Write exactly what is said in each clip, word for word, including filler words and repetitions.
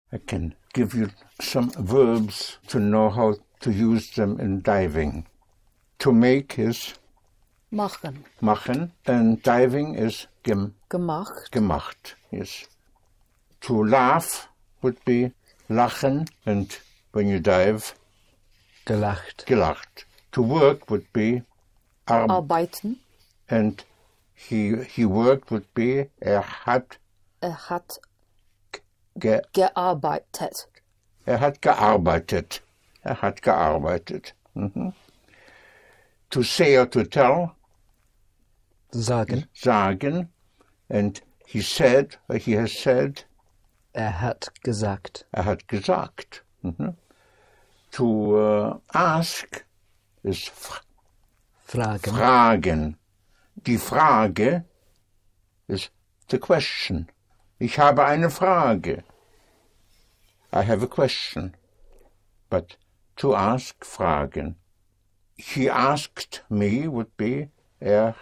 I can give you some verbs to know how to use them in diving. To make is machen. Machen, and diving is gem- Gemacht. Gemacht. Yes. To laugh would be lachen, and when you dive, Gelacht. Gelacht. To work would be ar- Arbeiten. and he he worked would be er hat Er hat ge- gearbeitet. er hat gearbeitet. Er hat gearbeitet. Mhm. To say or to tell, Sagen. sagen, and he said, or he has said, Er hat gesagt. er hat gesagt. Mhm. To uh, ask is f- Fragen. fragen. Die Frage is the question. Ich habe eine Frage. I have a question. But to ask, fragen. He asked me would be, er,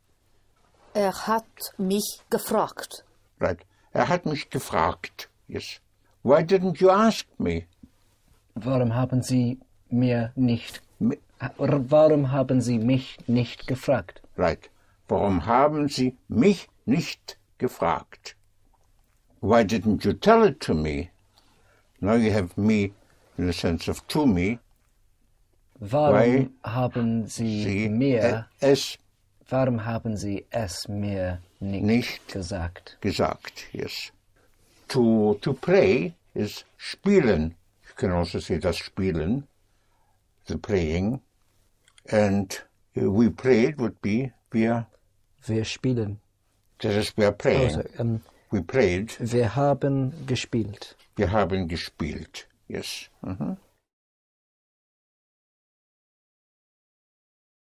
Er hat mich gefragt. right, er hat mich gefragt. Yes. Why didn't you ask me? Warum haben Sie mir nicht... Mi- Warum haben Sie mich nicht gefragt? Right. Warum haben Sie mich nicht gefragt? Why didn't you tell it to me? Now you have me in the sense of to me. Warum Why haben Sie, Sie mir... es Warum haben Sie es mir nicht, Nicht. gesagt? gesagt. Yes. To, to play is spielen. You can also say das Spielen, the playing. And uh, we played would be wir, Wir spielen. das ist wir playing. Also, ähm, We played, wir haben gespielt. wir haben gespielt. Yes. Mhm.